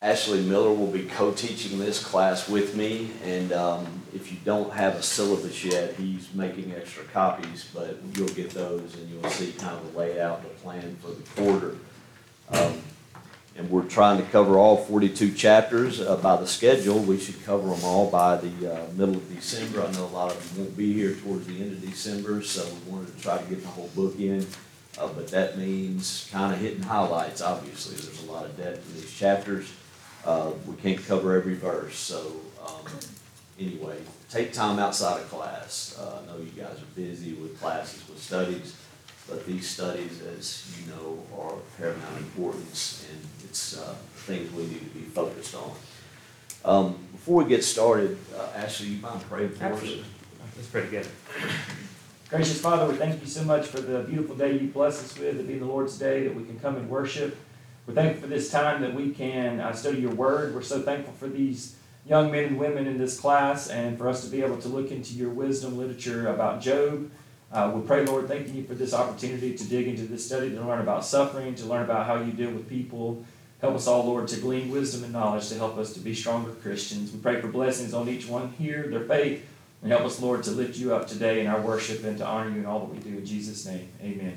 Ashley Miller will be co-teaching this class with me, and if you don't have a syllabus yet, he's making extra copies, but you'll get those and you'll see kind of the layout, the plan for the quarter. And we're trying to cover all 42 chapters by the schedule. We should cover them all by the middle of December. I know a lot of you won't be here towards the end of December, so we wanted to try to get the whole book in. But that means kind of hitting highlights, obviously. There's a lot of depth in these chapters. We can't cover every verse, so anyway, take time outside of class. I know you guys are busy with classes, with studies, but these studies, as you know, are of paramount importance, and it's things we need to be focused on. Before we get started, Ashley, you mind praying for us? Absolutely. Let's pray together. Gracious Father, we thank you so much for the beautiful day you bless us with, to be the Lord's day, that we can come and worship. We're thankful for this time that we can study your word. We're so thankful for these young men and women in this class, and for us to be able to look into your wisdom literature about Job. We pray, Lord, thanking you for this opportunity to dig into this study, to learn about suffering, to learn about how you deal with people. Help us all, Lord, to glean wisdom and knowledge to help us to be stronger Christians. We pray for blessings on each one here, their faith, and help us, Lord, to lift you up today in our worship and to honor you in all that we do. In Jesus' name, amen.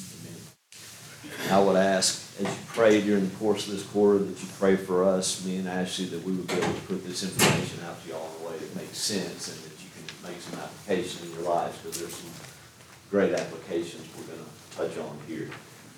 I would ask, as you pray during the course of this quarter, that you pray for us, me and Ashley, that we would be able to put this information out to y'all in a way that makes sense, and that you can make some application in your lives, because there's some great applications we're going to touch on here.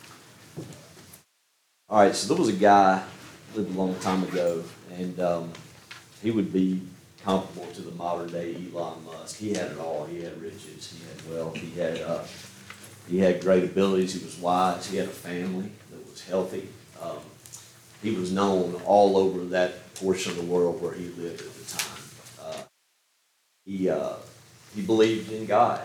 All right, so there was a guy lived a long time ago, and he would be comparable to the modern day Elon Musk. He had it all. He had riches. He had wealth. He had great abilities. He was wise. He had a family that was healthy. He was known all over that portion of the world where he lived at the time. He believed in God.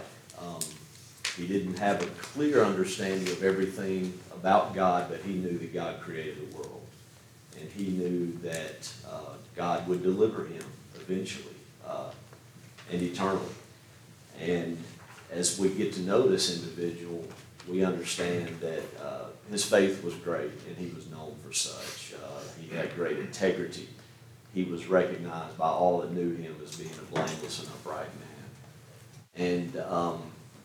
He didn't have a clear understanding of everything about God, but he knew that God created the world. And he knew that God would deliver him eventually and eternally. And as we get to know this individual, we understand that his faith was great, and he was known for such. He had great integrity. He was recognized by all that knew him as being a blameless and upright man. And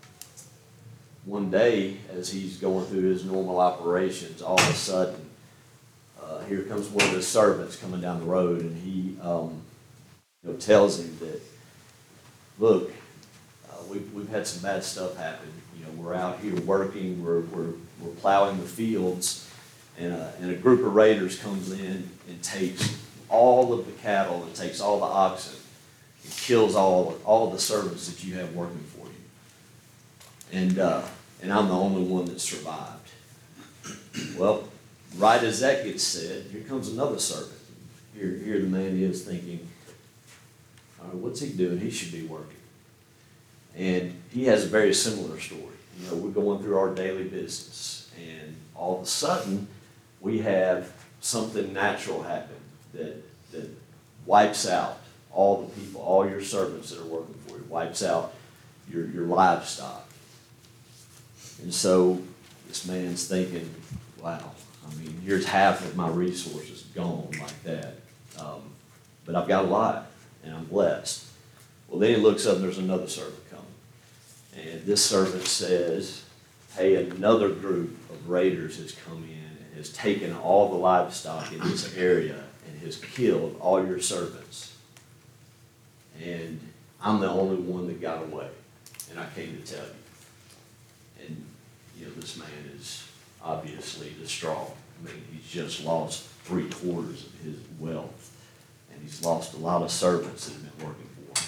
one day, as he's going through his normal operations, all of a sudden, here comes one of his servants coming down the road, and he tells him that, look, we've had some bad stuff happen. We're out here working, we're plowing the fields, and a group of raiders comes in and takes all of the cattle and takes all the oxen and kills all the servants that you have working for you. And I'm the only one that survived. Well, right as that gets said, here comes another servant. Here the man is thinking, all right, what's he doing? He should be working. And he has a very similar story. We're going through our daily business, and all of a sudden, we have something natural happen that wipes out all the people, all your servants that are working for you, wipes out your livestock. And so this man's thinking, wow, here's half of my resources gone like that. But I've got a lot, and I'm blessed. Well, then he looks up, and there's another servant coming. And this servant says, hey, another group of raiders has come in and has taken all the livestock in this area and has killed all your servants. And I'm the only one that got away, and I came to tell you. And, this man is obviously distraught. He's just lost 3/4 of his wealth, and he's lost a lot of servants that have been working for him.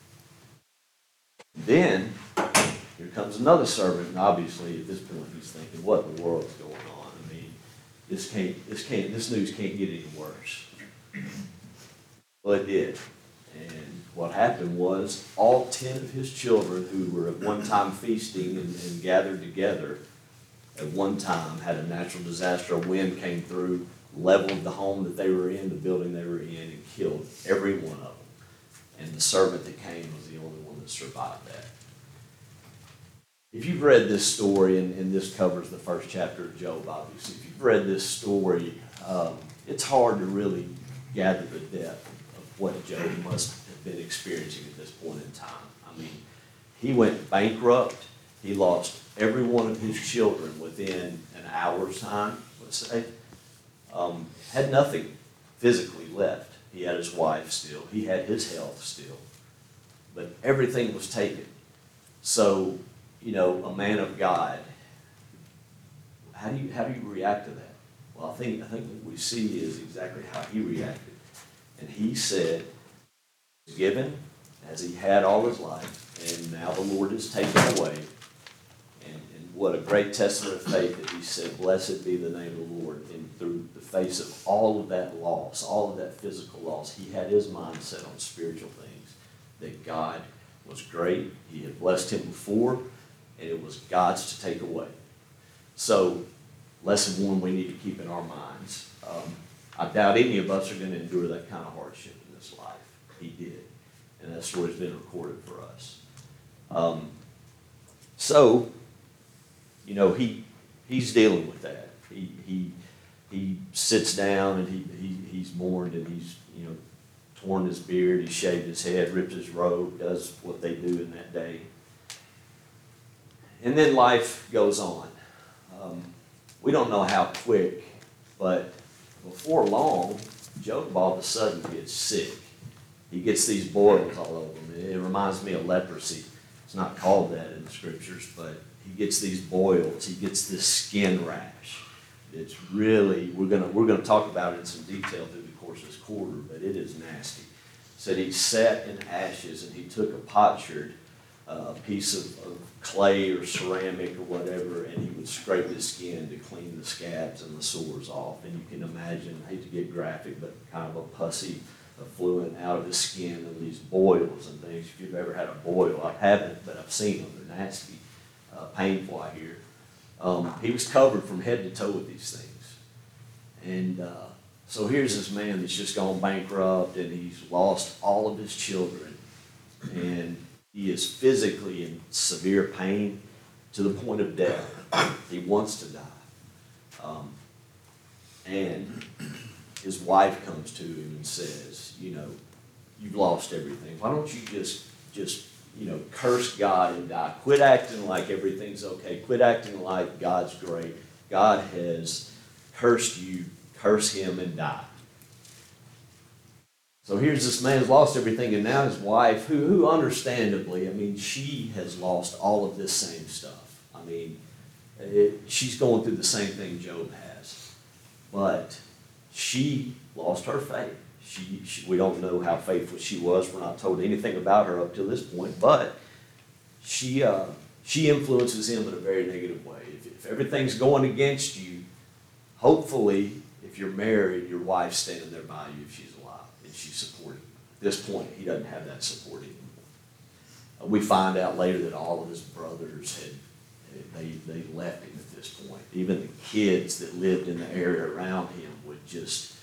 Then, here comes another servant, and obviously at this point he's thinking, what in the world is going on? This news can't get any worse. Well, it did. And what happened was all 10 of his children, who were at one time feasting and gathered together, at one time had a natural disaster. A wind came through, leveled the home that they were in, the building they were in, and killed every one of them. And the servant that came was the only one that survived that. If you've read this story, and this covers the first chapter of Job, obviously, if you've read this story, it's hard to really gather the depth of what Job must have been experiencing at this point in time. I mean, he went bankrupt. He lost every one of his children within an hour's time, let's say. Had nothing physically left. He had his wife still. He had his health still. But everything was taken. So, a man of God, how do you react to that? Well, I think what we see is exactly how he reacted. And he said, given as he had all his life, and now the Lord is taken away. And what a great testament of faith that he said, blessed be the name of the Lord. And through the face of all of that loss, all of that physical loss, he had his mind set on spiritual things. That God was great. He had blessed him before, and it was God's to take away. So, lesson one we need to keep in our minds. I doubt any of us are going to endure that kind of hardship in this life. He did. And that story's been recorded for us. He's dealing with that. He sits down and he's mourned and he's, torn his beard, he shaved his head, ripped his robe, does what they do in that day. And then life goes on. We don't know how quick, but before long, Job all of a sudden gets sick. He gets these boils all over him. It reminds me of leprosy. It's not called that in the scriptures, but he gets these boils. He gets this skin rash. It's really, we're gonna talk about it in some detail through the course of this quarter, but it is nasty. Said he sat in ashes and he took a potsherd, a piece of clay or ceramic or whatever, and he would scrape the skin to clean the scabs and the sores off. And you can imagine, I hate to get graphic, but kind of a pussy fluid out of his skin and these boils and things. If you've ever had a boil, I haven't, but I've seen them. They're nasty, painful, I hear. He was covered from head to toe with these things. And so here's this man that's just gone bankrupt and he's lost all of his children. And he is physically in severe pain to the point of death. He wants to die. And his wife comes to him and says, you've lost everything. Why don't you just curse God and die? Quit acting like everything's okay. Quit acting like God's great. God has cursed you. Curse him and die. So here's this man who's lost everything, and now his wife, who understandably, she has lost all of this same stuff. She's going through the same thing Job has. But she lost her faith. We don't know how faithful she was. We're not told anything about her up to this point, but she influences him in a very negative way. If everything's going against you, hopefully, if you're married, your wife's standing there by you if she's alive and she's supporting you. At this point, he doesn't have that support anymore. We find out later that all of his brothers they left him at this point. Even the kids that lived in the area around him would just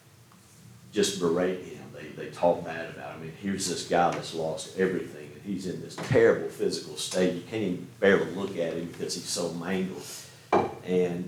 berate him. They talk bad about him. Here's this guy that's lost everything, and he's in this terrible physical state. You can't even barely look at him because he's so mangled. And,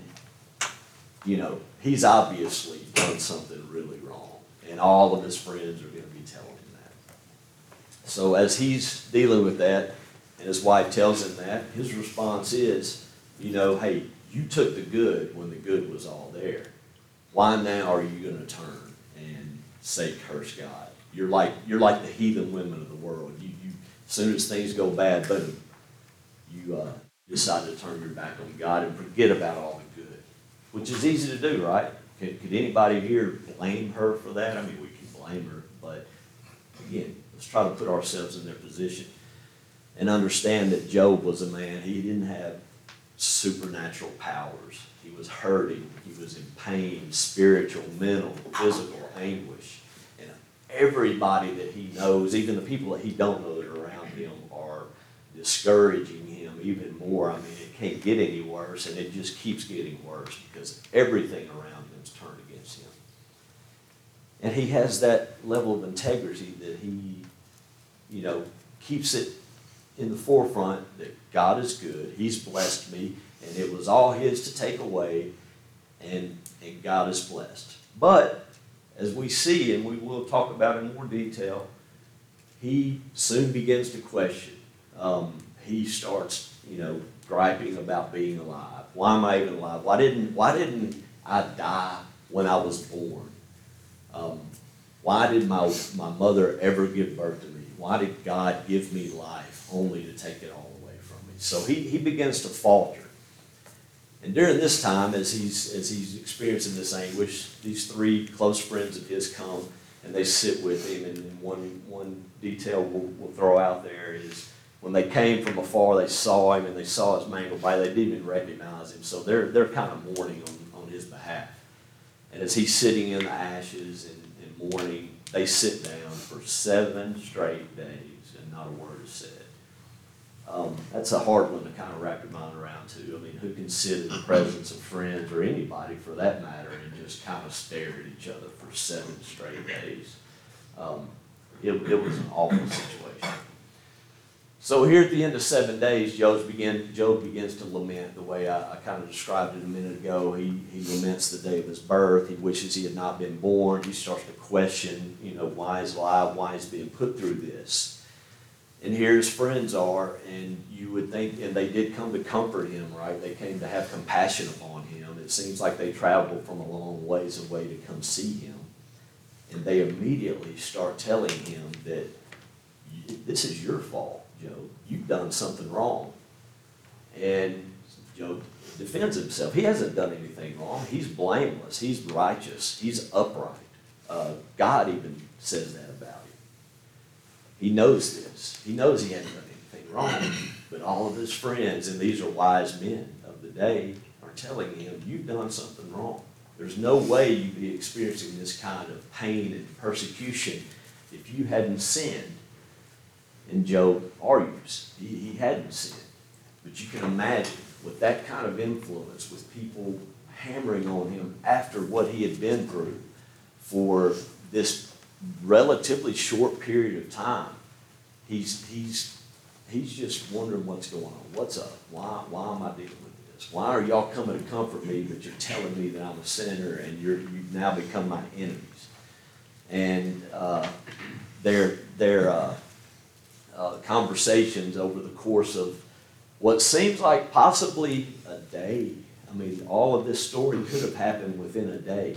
he's obviously done something really wrong, and all of his friends are going to be telling him that. So as he's dealing with that, and his wife tells him that, his response is, hey, you took the good when the good was all there. Why now are you going to turn and say curse God? You're like the heathen women of the world. You as soon as things go bad, boom, you decide to turn your back on God and forget about all the good, which is easy to do, right? Could anybody here blame her for that? We can blame her, but again, let's try to put ourselves in their position and understand that Job was a man. He didn't have supernatural powers. He was hurting. He was in pain, spiritual, mental, physical anguish. And everybody that he knows, even the people that he don't know that are around him, are discouraging him even more. It can't get any worse, and it just keeps getting worse because everything around him is turned against him. And he has that level of integrity that he, keeps it in the forefront that God is good. He's blessed me, and it was all his to take away, and God is blessed. But as we see, and we will talk about in more detail, he soon begins to question. He starts, griping about being alive. Why am I even alive? Why didn't I die when I was born? Why did my mother ever give birth to me? Why did God give me life only to take it all away from me? So he begins to falter. And during this time, as he's experiencing this anguish, these three close friends of his come and they sit with him. And one detail we'll throw out there is when they came from afar, they saw him and they saw his mangled body. They didn't even recognize him, so they're kind of mourning on his behalf. And as he's sitting in the ashes and mourning, they sit down for 7 straight days and not a word is said. That's a hard one to kind of wrap your mind around too. I mean, who can sit in the presence of friends or anybody for that matter and just kind of stare at each other for 7 straight days? It was an awful situation. So here at the end of 7 days, Job begins to lament the way I kind of described it a minute ago. He laments the day of his birth. He wishes he had not been born. He starts to question, why he's alive, why he's being put through this. And here his friends are, and you would think, and they did come to comfort him, right? They came to have compassion upon him. It seems like they traveled from a long ways away to come see him. And they immediately start telling him that this is your fault, Job. You've done something wrong. And Job defends himself. He hasn't done anything wrong. He's blameless. He's righteous. He's upright. God even says that about him. He knows this. He knows he hasn't done anything wrong. But all of his friends, and these are wise men of the day, are telling him, you've done something wrong. There's no way you'd be experiencing this kind of pain and persecution if you hadn't sinned. And Job argues he hadn't sinned. But you can imagine with that kind of influence, with people hammering on him after what he had been through for this relatively short period of time, he's just wondering what's going on. What's up? Why am I dealing with this? Why are y'all coming to comfort me, but you're telling me that I'm a sinner and you've now become my enemies? And their conversations over the course of what seems like possibly a day. I mean, all of this story could have happened within a day.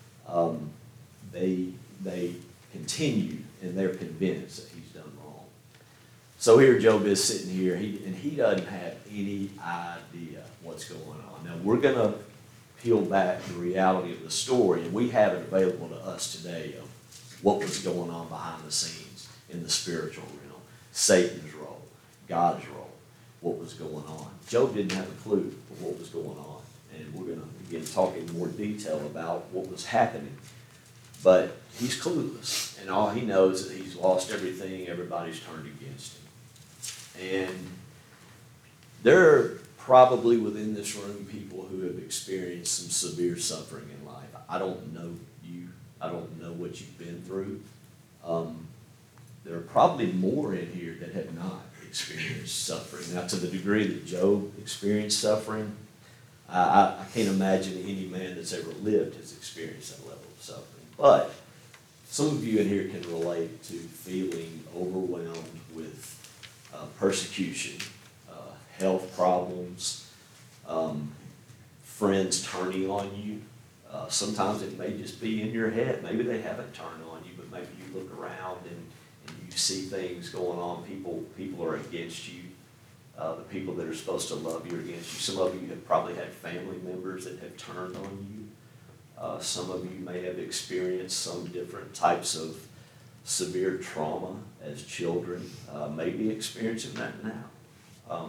They continue, and they're convinced that he's done wrong. So here Job is sitting here, and he doesn't have any idea what's going on. Now, we're going to peel back the reality of the story, and we have it available to us today of what was going on behind the scenes in the spiritual realm, Satan's role, God's role, what was going on. Job didn't have a clue of what was going on, and we're going to begin talking in more detail about what was happening. But he's clueless, and all he knows is that he's lost everything, everybody's turned against him. And there are probably within this room people who have experienced some severe suffering in life. I don't know you. I don't know what you've been through. There are probably more in here that have not experienced suffering. Now, to the degree that Job experienced suffering, I can't imagine any man that's ever lived has experienced that level of suffering. But some of you in here can relate to feeling overwhelmed with persecution, health problems, friends turning on you. Sometimes it may just be in your head. Maybe they haven't turned on you, but maybe you look around and you see things going on. People are against you. The people that are supposed to love you are against you. Some of you have probably had family members that have turned on you. Some of you may have experienced some different types of severe trauma as children, maybe experiencing that now.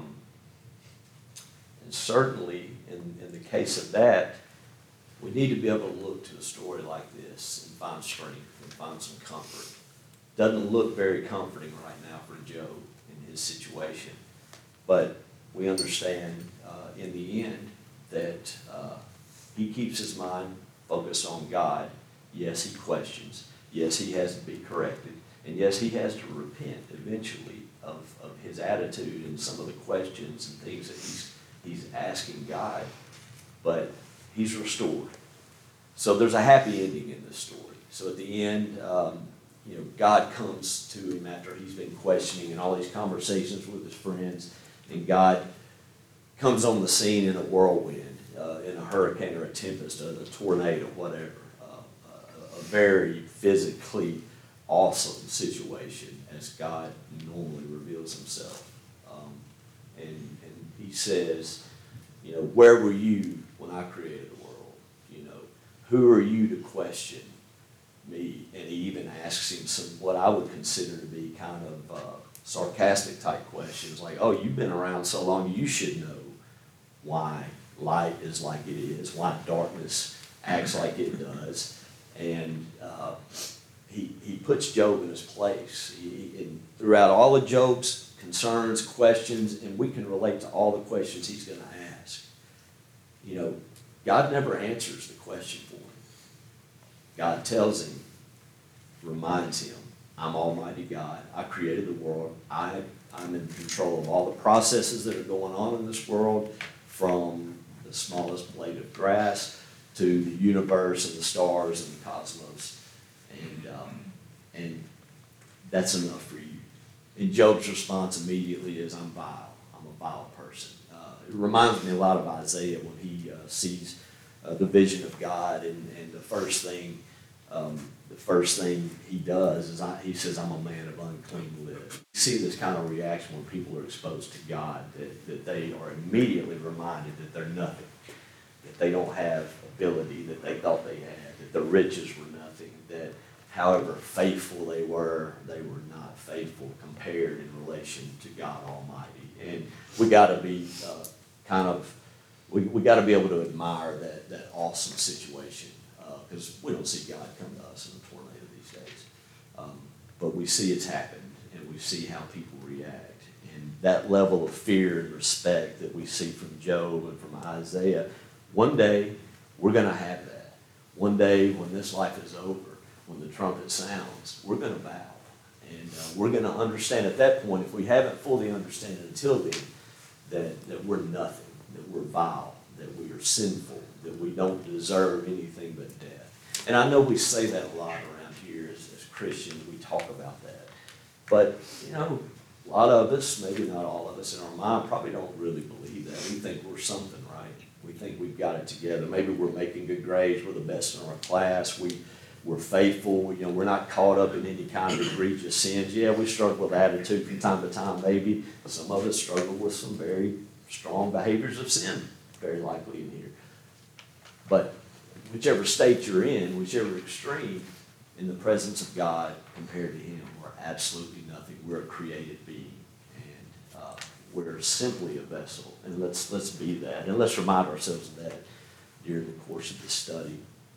And certainly, in the case of that, we need to be able to look to a story like this and find strength and find some comfort. Doesn't look very comforting right now for Job in his situation, but we understand in the end that he keeps his mind focused on God. Yes, he questions. Yes, he has to be corrected. And yes, he has to repent eventually of his attitude and some of the questions and things that he's asking God. But he's restored. So there's a happy ending in this story. So at the end, God comes to him after he's been questioning and all these conversations with his friends, and God comes on the scene in a whirlwind, in a hurricane or a tempest, a tornado, whatever. A very physically awesome situation as God normally reveals himself. And he says, where were you when I created the world? Who are you to question me? And he even asks him some what I would consider to be kind of sarcastic type questions, like, oh, you've been around so long, you should know why light is like it is, why darkness acts like it does. And he puts Job in his place. And throughout all of Job's concerns, questions, and we can relate to all the questions he's going to ask. God never answers the question for him. God tells him, reminds him, I'm Almighty God. I created the world. I'm in control of all the processes that are going on in this world, from the smallest blade of grass to the universe and the stars and the cosmos. And that's enough for you. And Job's response immediately is, I'm vile. I'm a vile person. It reminds me a lot of Isaiah when he sees the vision of God, and the first thing he does is he says, I'm a man of unclean lips. You see this kind of reaction when people are exposed to God, that they are immediately reminded that they're nothing, that they don't have ability that they thought they had, that the riches were nothing, that however faithful they were not faithful compared in relation to God Almighty. And we got to be we got to be able to admire that awesome situation, because we don't see God come to us in a tornado these days. But we see it's happened, and we see how people react. And that level of fear and respect that we see from Job and from Isaiah, one day we're going to have that. One day when this life is over, when the trumpet sounds, we're going to bow. And we're going to understand at that point, if we haven't fully understood it until then, that we're nothing, that we're vile, that we are sinful, that we don't deserve anything but death. And I know we say that a lot around here as Christians. We talk about that. But, a lot of us, maybe not all of us in our mind, probably don't really believe that. We think we're something, right? We think we've got it together. Maybe we're making good grades. We're the best in our class. We're faithful. We're not caught up in any kind of egregious sins. Yeah, we struggle with attitude from time to time, maybe. Some of us struggle with some very strong behaviors of sin, very likely in here. But whichever state you're in, whichever extreme, in the presence of God compared to Him, we're absolutely nothing. We're a created being, and we're simply a vessel. And let's be that, and let's remind ourselves of that during the course of this study.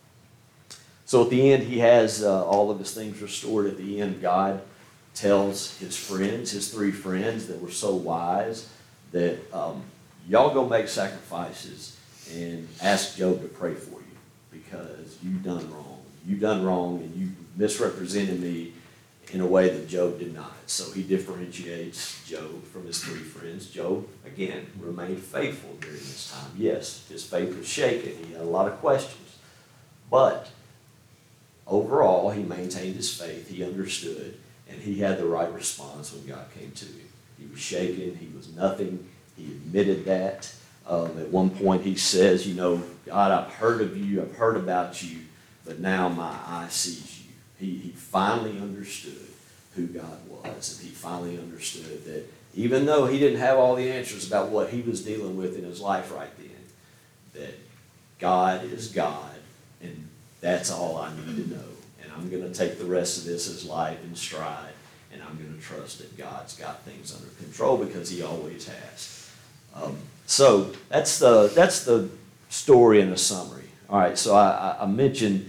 So at the end, he has all of his things restored. At the end, God tells his friends, his three friends that were so wise, that y'all go make sacrifices and ask Job to pray for you, because you've done wrong. You've done wrong, and you misrepresented me in a way that Job did not. So he differentiates Job from his three friends. Job, again, remained faithful during this time. Yes, his faith was shaken. He had a lot of questions. But overall, he maintained his faith. He understood, and he had the right response when God came to him. He was shaken. He was nothing. He admitted that. At one point, he says, God, I've heard of you. I've heard about you, but now my eye sees you. He finally understood who God was, and he finally understood that even though he didn't have all the answers about what he was dealing with in his life right then, that God is God, and that's all I need to know. And I'm going to take the rest of this as life in stride, and I'm going to trust that God's got things under control, because he always has. So that's the story in a summary. All right, so I mentioned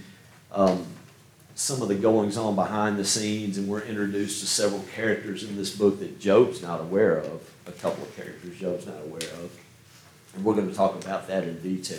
some of the goings on behind the scenes, and we're introduced to several characters in this book that Job's not aware of, a couple of characters Job's not aware of, and we're going to talk about that in detail.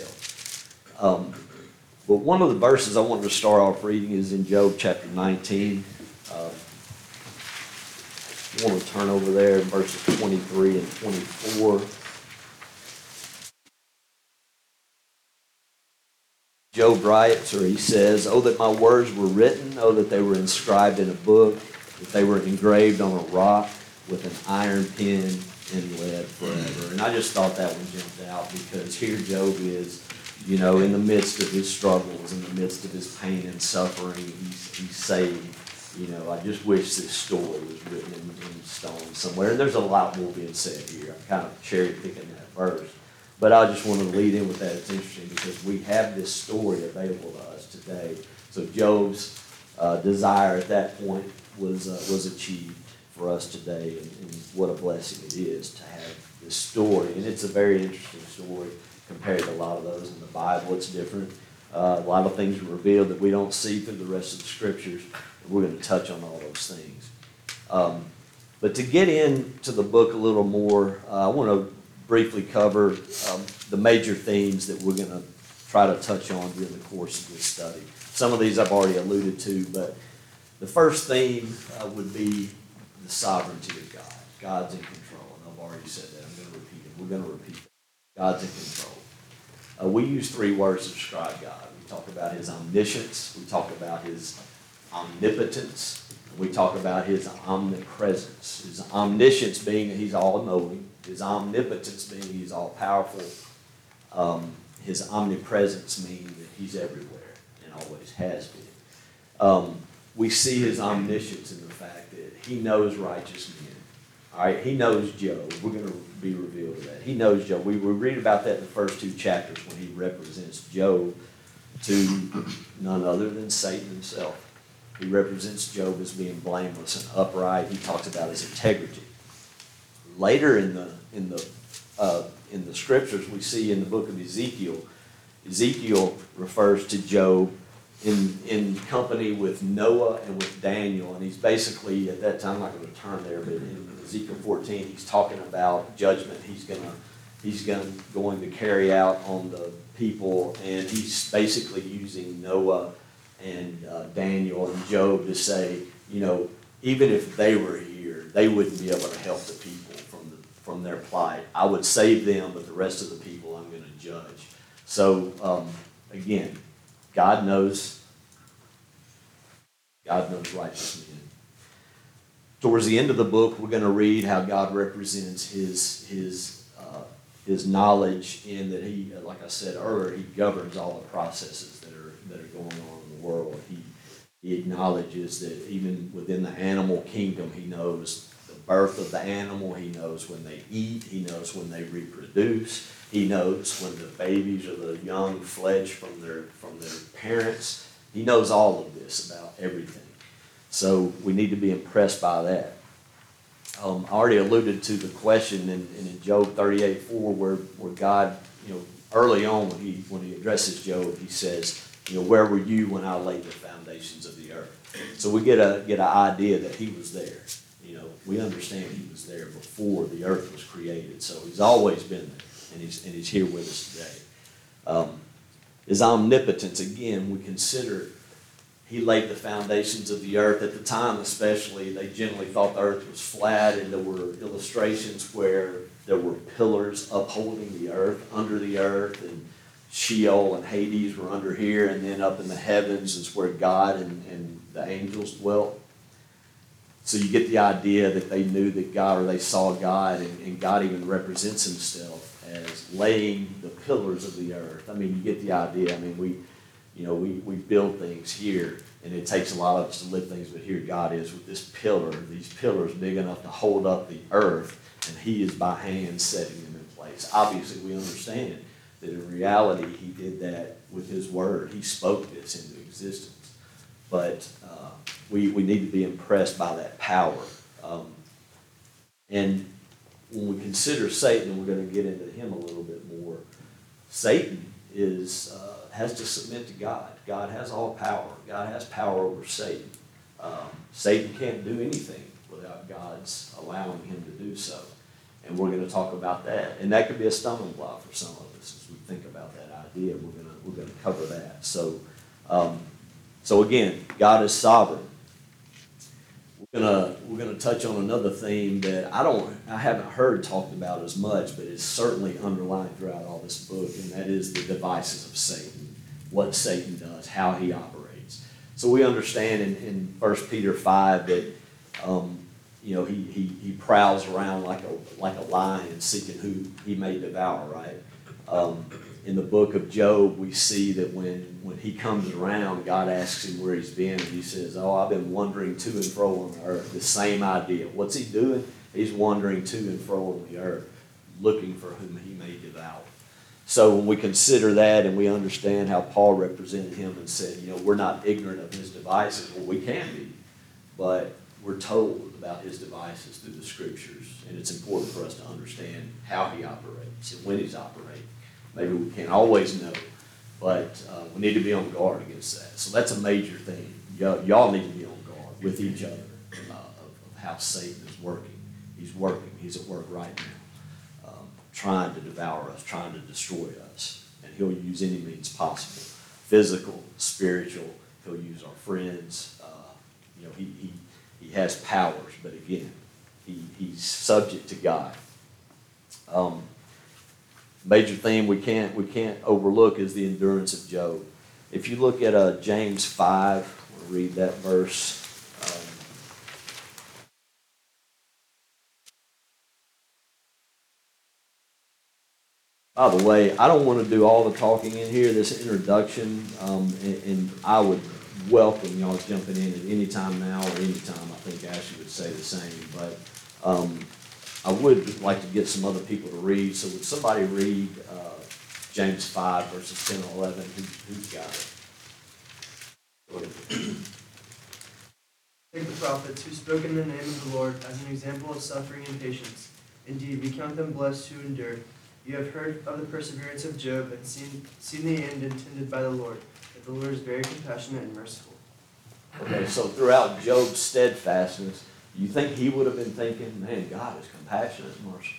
But one of the verses I wanted to start off reading is in Job chapter 19. I want to turn over there in verses 23 and 24. Job writes, or he says, "Oh, that my words were written, oh, that they were inscribed in a book, that they were engraved on a rock with an iron pen and lead forever." And I just thought that one jumped out because here Job is, in the midst of his struggles, in the midst of his pain and suffering, he's saying, I just wish this story was written in stone somewhere. And there's a lot more being said here. I'm kind of cherry picking that verse. But I just wanted to lead in with that. It's interesting because we have this story available to us today. So Job's desire at that point was achieved for us today, and what a blessing it is to have this story. And it's a very interesting story compared to a lot of those in the Bible. It's different. A lot of things are revealed that we don't see through the rest of the scriptures. And we're going to touch on all those things. But to get into the book a little more, I want to briefly cover the major themes that we're going to try to touch on during the course of this study. Some of these I've already alluded to, but the first theme would be the sovereignty of God. God's in control, and I've already said that. I'm going to repeat it. We're going to repeat it. God's in control. We use three words to describe God. We talk about his omniscience. We talk about his omnipotence. And we talk about his omnipresence. His omniscience being that he's all-knowing. His omnipotence being he's all-powerful. His omnipresence meaning that he's everywhere and always has been. We see his omniscience in the fact that he knows righteous men. All right, he knows Job. We're going to be revealed to that. He knows Job. We read about that in the first two chapters when he represents Job to none other than Satan himself. He represents Job as being blameless and upright. He talks about his integrity. Later in the scriptures, we see in the book of Ezekiel, Ezekiel refers to Job in company with Noah and with Daniel, and he's basically, at that time, I'm not going to turn there, but in Ezekiel 14, he's talking about judgment he's going to carry out on the people, and he's basically using Noah and Daniel and Job to say, even if they were here, they wouldn't be able to help the people from their plight. I would save them, but the rest of the people I'm going to judge. So, again, God knows righteous men. Towards the end of the book, we're going to read how God represents his knowledge in that he, like I said earlier, he governs all the processes that are going on in the world. He acknowledges that even within the animal kingdom, he knows the birth of the animal. He knows when they eat. He knows when they reproduce. He knows when the babies or the young fledge from their parents. He knows all of this about everything. So we need to be impressed by that. I already alluded to the question in Job 38:4 where God, early on when he addresses Job, he says, where were you when I laid the foundations of the earth? So we get an idea that he was there. We understand he was there before the earth was created. So he's always been there. And he's here with us today. His omnipotence, again, we consider he laid the foundations of the earth. At the time especially, they generally thought the earth was flat, and there were illustrations where there were pillars upholding the earth, under the earth, and Sheol and Hades were under here, and then up in the heavens is where God and the angels dwelt. So you get the idea that they knew that God, or they saw God, and God even represents himself as laying the pillars of the earth. I mean, you get the idea. I mean, we build things here, and it takes a lot of us to lift things, but here God is with this pillar, these pillars big enough to hold up the earth, and he is by hand setting them in place. Obviously, we understand that in reality, he did that with his word. He spoke this into existence. But we need to be impressed by that power. And when we consider Satan, we're going to get into him a little bit more. Satan has to submit to God. God has all power. God has power over Satan. Satan can't do anything without God's allowing him to do so. And we're going to talk about that. And that could be a stumbling block for some of us as we think about that idea. We're going to cover that. So again, God is sovereign. We're going to touch on another theme that I haven't heard talked about as much, but it's certainly underlined throughout all this book, and that is the devices of Satan. what Satan does, how he operates. So we understand in 1 Peter 5 that he prowls around like a lion seeking who he may devour, right? In the book of Job, we see that when he comes around, God asks him where he's been, and he says, "Oh, I've been wandering to and fro on the earth." The same idea. What's he doing? He's wandering to and fro on the earth, looking for whom he may devour. So when we consider that and we understand how Paul represented him and said, we're not ignorant of his devices, well, we can be, but we're told about his devices through the Scriptures, and it's important for us to understand how he operates and when he's operating. Maybe we can't always know, but we need to be on guard against that. So that's a major thing. Y'all need to be on guard with each other of how Satan is working. He's working. He's at work right now, trying to devour us, trying to destroy us. And he'll use any means possible, physical, spiritual. He'll use our friends. He has powers, but again, he's subject to God. Major theme we can't overlook is the endurance of Job. If you look at James 5, I'll read that verse. By the way, I don't want to do all the talking in here, this introduction, and I would welcome y'all jumping in at any time now or any time. I think Ashley would say the same, but I would like to get some other people to read. So would somebody read James 5, verses 10 and 11? Who's got it? Take the prophets who spoke in the name of the Lord as an example of suffering and patience. Indeed, we count them blessed who endure. You have heard of the perseverance of Job and seen the end intended by the Lord, that the Lord is very compassionate and merciful. Okay, so throughout Job's steadfastness, you think he would have been thinking, man, God is compassionate and merciful?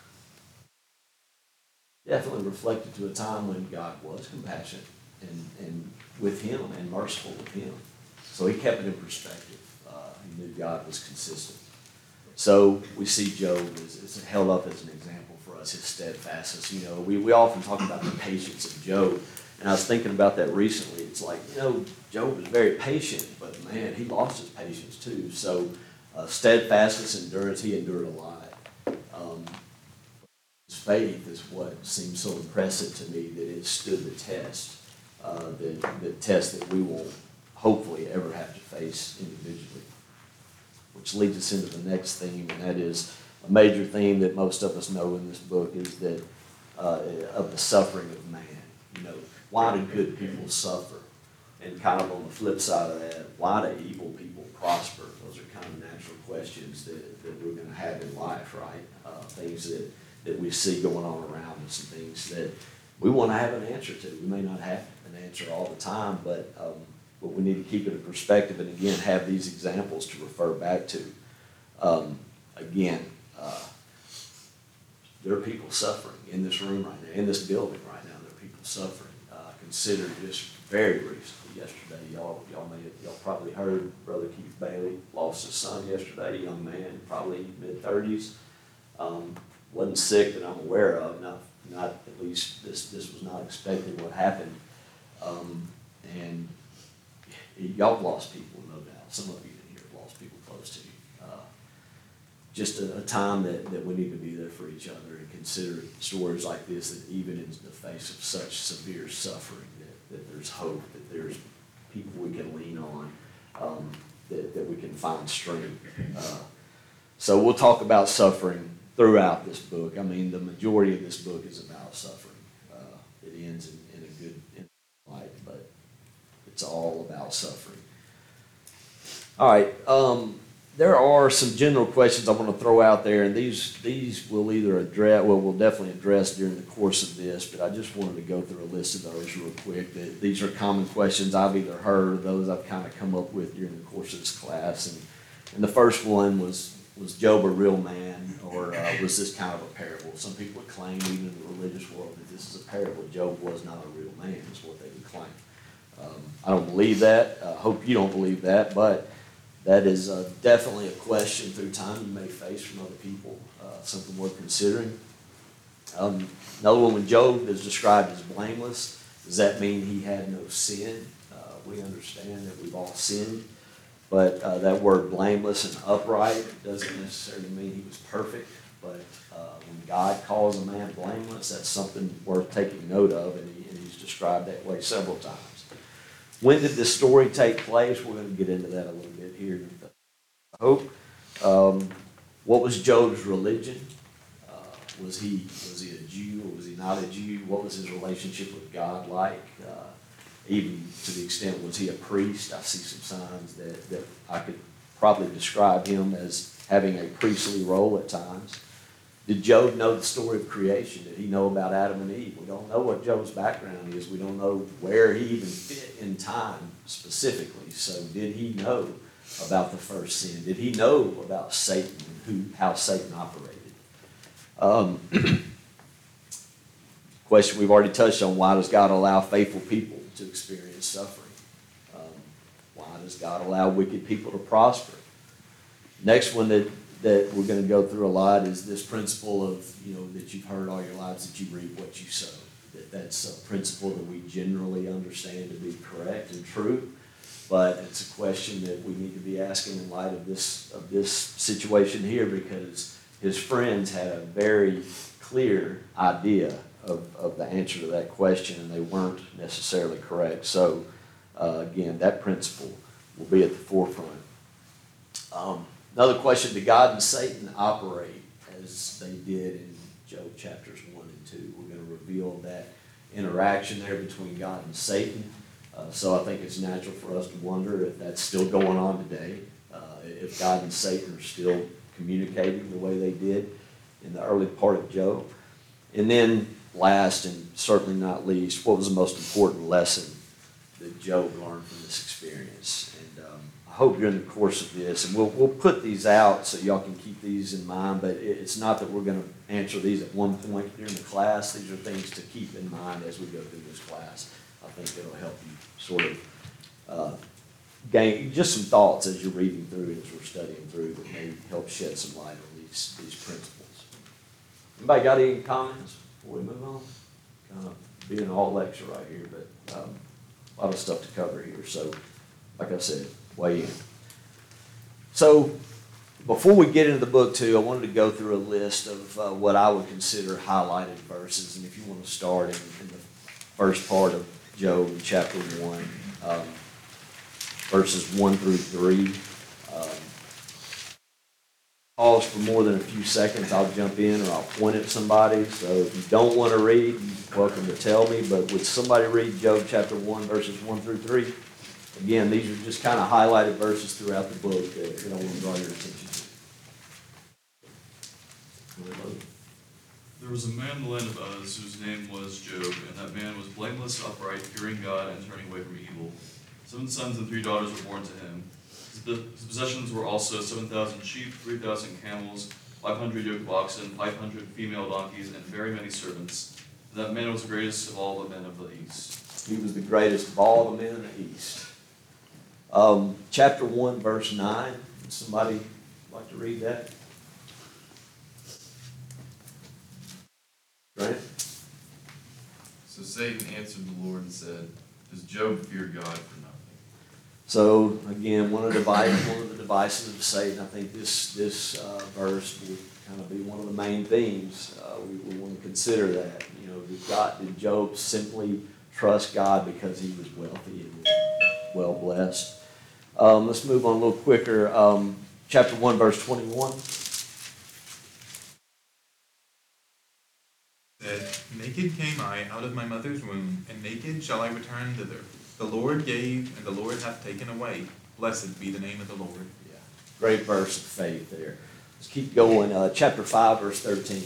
Definitely reflected to a time when God was compassionate and with him and merciful with him. So he kept it in perspective. He knew God was consistent. So we see Job is held up as an example for us, his steadfastness. We often talk about the patience of Job. And I was thinking about that recently. It's like, Job was very patient, but man, he lost his patience too. So steadfastness, endurance, he endured a lot. His faith is what seems so impressive to me that it stood the test, the test that we won't hopefully ever have to face individually. Which leads us into the next theme, and that is a major theme that most of us know in this book is that of the suffering of man. Why do good people suffer? And kind of on the flip side of that, why do evil people prosper? Those are kind of natural questions that we're going to have in life, right? Things that we see going on around us and things that we want to have an answer to. We may not have an answer all the time, but we need to keep it in perspective and, again, have these examples to refer back to. There are people suffering in this room right now, in this building right now. There are people suffering. Consider just very recently, yesterday, y'all probably heard Brother Keith Bailey lost his son yesterday, a young man, probably mid-30s. Wasn't sick that I'm aware of, not at least this was not expected what happened. And y'all have lost people, no doubt. Some of you in here have lost people close to you. Just a time that we need to be there for each other and consider stories like this, that even in the face of such severe suffering, that there's hope, that there's people we can lean on, that we can find strength. So we'll talk about suffering throughout this book. I mean, the majority of this book is about suffering. It ends in a good light, but it's all about suffering. All right. There are some general questions I want to throw out there, and these we'll either address, we'll definitely address during the course of this, but I just wanted to go through a list of those real quick. These are common questions I've either heard or those I've kind of come up with during the course of this class. And the first one was Job a real man, or was this kind of a parable? Some people would claim, even in the religious world, that this is a parable. Job was not a real man, is what they would claim. I don't believe that. I hope you don't believe that, but that is definitely a question through time you may face from other people, something worth considering. Another one, when Job is described as blameless, Does that mean he had no sin? We understand that we've all sinned, but that word blameless and upright doesn't necessarily mean he was perfect. But when God calls a man blameless, that's something worth taking note of, and he's described that way several times. When did this story take place? We're going to get into that a little bit here, I hope. What was Job's religion? Was he a Jew or was he not a Jew? What was his relationship with God like? Even to the extent, was he a priest? I see some signs that I could probably describe him as having a priestly role at times. Did Job know the story of creation? Did he know about Adam and Eve? We don't know what Job's background is. We don't know where he even fit in time specifically. So did he know about the first sin? Did he know about Satan and how Satan operated? Question we've already touched on, why does God allow faithful people to experience suffering? Why does God allow wicked people to prosper? Next one that we're going to go through a lot is this principle of, that you've heard all your lives, that you reap what you sow. That's a principle that we generally understand to be correct and true, but it's a question that we need to be asking in light of this situation here, because his friends had a very clear idea of the answer to that question, and they weren't necessarily correct. So, again, that principle will be at the forefront. Another question, did God and Satan operate as they did in Job chapters 1 and 2? We're going to reveal that interaction there between God and Satan. So I think it's natural for us to wonder if that's still going on today, if God and Satan are still communicating the way they did in the early part of Job. And then last and certainly not least, what was the most important lesson that Job learned from this experience? And I hope during the course of this, and we'll put these out so y'all can keep these in mind, but it's not that we're going to answer these at one point during the class. These are things to keep in mind as we go through this class. I think it'll help you sort of gain just some thoughts as you're reading through, as we're studying through, that may help shed some light on these principles. Anybody got any comments before we move on? Kind of being all lecture right here, but a lot of stuff to cover here. So, like I said, weigh in. So, before we get into the book too, I wanted to go through a list of what I would consider highlighted verses. And if you want to start in the first part of Job in chapter 1, verses 1 through 3. Pause for more than a few seconds. I'll jump in or I'll point at somebody. So if you don't want to read, you're welcome to tell me. But would somebody read Job chapter 1, verses 1 through 3? Again, these are just kind of highlighted verses throughout the book that I want to draw your attention to. There was a man in the land of Uz whose name was Job, and that man was blameless, upright, fearing God, and turning away from evil. 7 sons and 3 daughters were born to him. His possessions were also 7,000 sheep, 3,000 camels, 500 yoke of oxen, 500 female donkeys, and very many servants. And that man was the greatest of all the men of the East. He was the greatest of all the men in the East. Chapter 1, verse 9. Would somebody like to read that? Grant? So Satan answered the Lord and said, does Job fear God for nothing? So again, one of the devices of Satan. I think this verse would kind of be one of the main themes. We want to consider that. Did Job simply trust God because he was wealthy and well blessed? Let's move on a little quicker. Chapter 1, verse 21. Said, naked came I out of my mother's womb, and naked shall I return thither. The Lord gave, and the Lord hath taken away. Blessed be the name of the Lord. Yeah, great verse of faith there. Let's keep going. Chapter 5, verse 13.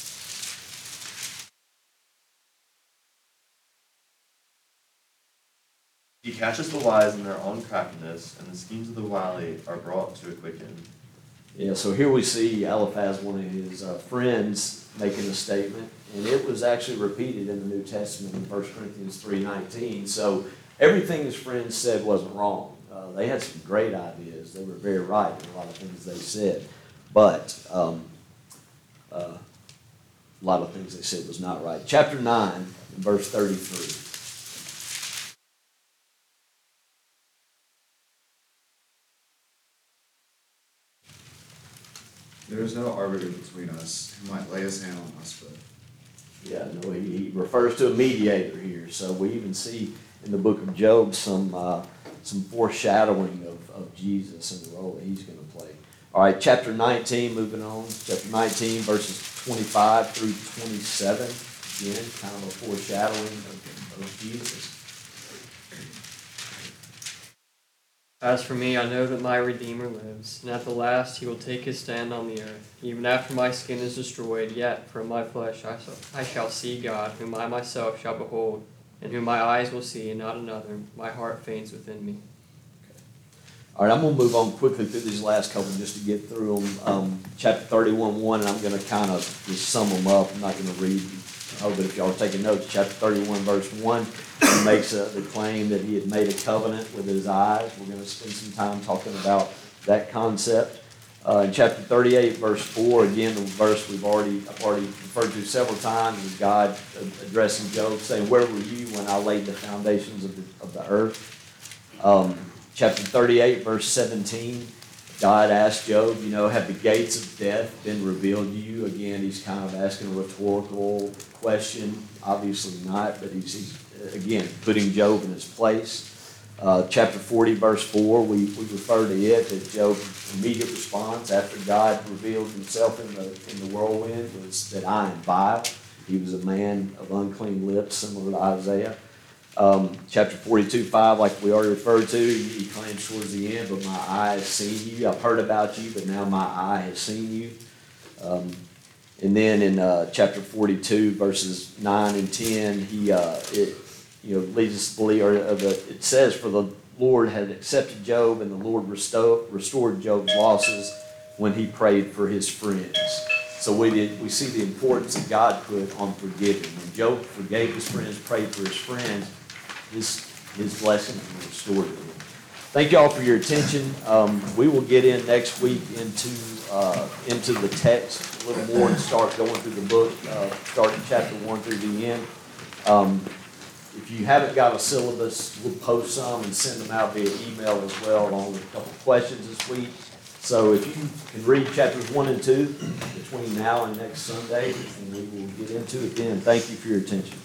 He catches the wise in their own craftiness, and the schemes of the wily are brought to a quick end. Yeah, so here we see Eliphaz, one of his friends, making a statement, and it was actually repeated in the New Testament in 1 Corinthians 3:19. So everything his friends said wasn't wrong. They had some great ideas. They were very right in a lot of things they said, but a lot of things they said was not right. Chapter 9, verse 33. There is no arbiter between us who might lay his hand on us, but Yeah, no, he refers to a mediator here, so we even see in the book of Job some foreshadowing of Jesus and the role that he's gonna play. All right, chapter 19, moving on, chapter 19, verses 25 through 27, again, kind of a foreshadowing of Jesus. As for me, I know that my Redeemer lives, and at the last he will take his stand on the earth. Even after my skin is destroyed, yet from my flesh I shall see God, whom I myself shall behold, and whom my eyes will see, and not another. My heart faints within me. All right, I'm gonna move on quickly through these last couple just to get through them. Chapter 31:1, and I'm gonna kind of just sum them up. I'm not gonna read, but if y'all are taking notes, chapter 31, verse 1, he makes the claim that he had made a covenant with his eyes. We're gonna spend some time talking about that concept. In chapter 38, verse 4, again, the verse I've already referred to several times, is God addressing Job, saying, "Where were you when I laid the foundations of the earth?" Chapter 38, verse 17, God asked Job, have the gates of death been revealed to you? Again, he's kind of asking a rhetorical question. Obviously not, but he's again, putting Job in his place. Chapter 40, verse 4, we refer to it, that Job's immediate response after God revealed himself in the whirlwind was that I am vile. He was a man of unclean lips, similar to Isaiah. Chapter 42:5, like we already referred to, he claims towards the end, "But my eye has seen you. I've heard about you, but now my eye has seen you." And then in chapter 42, verses 9 and 10, leads us to believe, it says, "For the Lord had accepted Job, and the Lord restored Job's losses when he prayed for his friends." So we see the importance that God put on forgiving. When Job forgave his friends, prayed for his friends, his blessing was restored to him. Thank you all for your attention. We will get in next week into the text a little more and start going through the book, starting chapter 1 through the end. If you haven't got a syllabus, we'll post some and send them out via email as well, along with a couple of questions this week. So if you can read chapters 1 and 2 between now and next Sunday, and we will get into it then. Thank you for your attention.